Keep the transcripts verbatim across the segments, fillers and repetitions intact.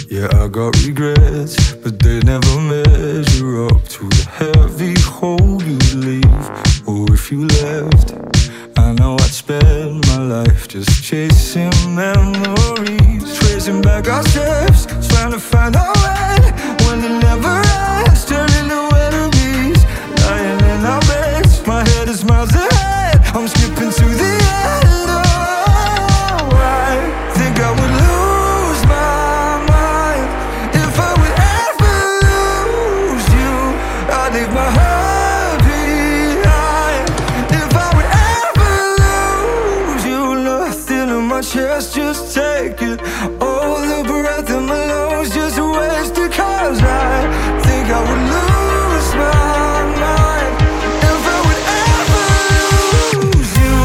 Yeah, I got regrets, but they never measure up to the heavy hole you'd leave. Or if you left, I know I'd spend my life just chasing memories, tracing back our steps, trying to find our way when it never ends, turning to enemies, lying in our beds. My head is miles ahead, I'm skipping to the end. Oh, I think I would lose my mind if I would ever lose you. I'd leave my heart behind if I would ever lose you. Nothing in my chest, just take it. All the breath in my lungs just wasted, cause I think I would lose my mind if I would ever lose you.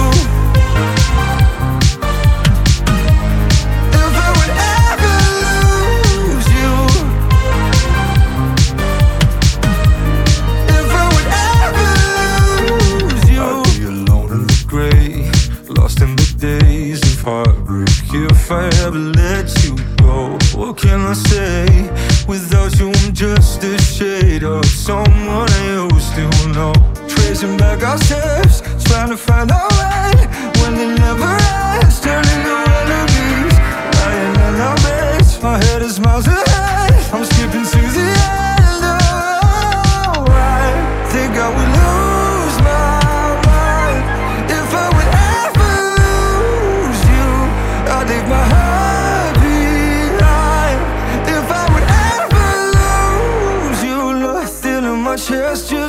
If I would ever lose you. If I would ever lose you. I'd be alone in the grey, lost in the days of heartbreak. If I ever let you go, what can I say? Without you I'm just a shade of someone I used to know. Tracing back our steps, trying to find our way when it never ends, turning to enemies, lying in our beds. My head is miles ahead, I'm skipping to the end. Oh, I think I would lose my mind if I would ever lose you. I'd leave my heart behind if I would ever lose you. Nothing in my chest, just